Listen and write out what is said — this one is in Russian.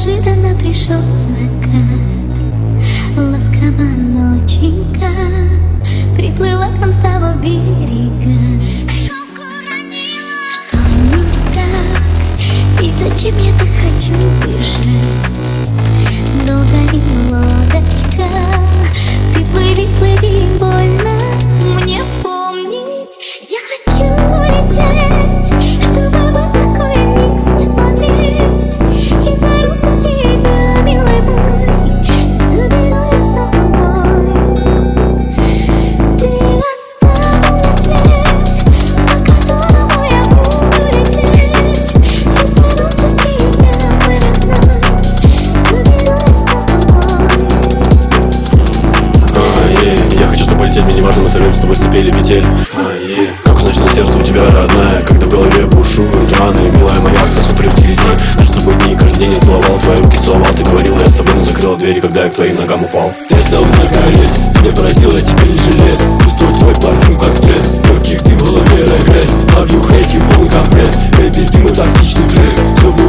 неожиданно пришел закат. Ласково ноченька приплыла к нам с того берега. Шелк уронила, что не так, и зачем я так хочу бежать? Долго ли лодочка, ты плыви, плыви, больно мне помнить. Я хочу улететь, чтобы высоко и вниз не смотреть, и за руку тебя, милый мой, заберу я с собой. Ты оставил след, по которому я буду лететь, и за руку тебя, мой родной, заберу я с собой. Я хочу с тобой лететь, мне не важно, мы сорвем с тобой ступели петель. Как узнать, что на сердце у тебя родная, когда в голове бушуют раны, милая моя, сказку превратились дни. Наши с тобой дни, каждый день я целовал, твои руки целовал, ты говорила, я с тобой, но закрыла двери, когда я к твоим ногам упал. Ты стал на гореть, меня поразил, я теперь не жилец. Чувствую твой парфюм как стресс, легких дым в голове регресс. Love you, hate you, полный компресс, baby, ты мой токсичный флекс. Все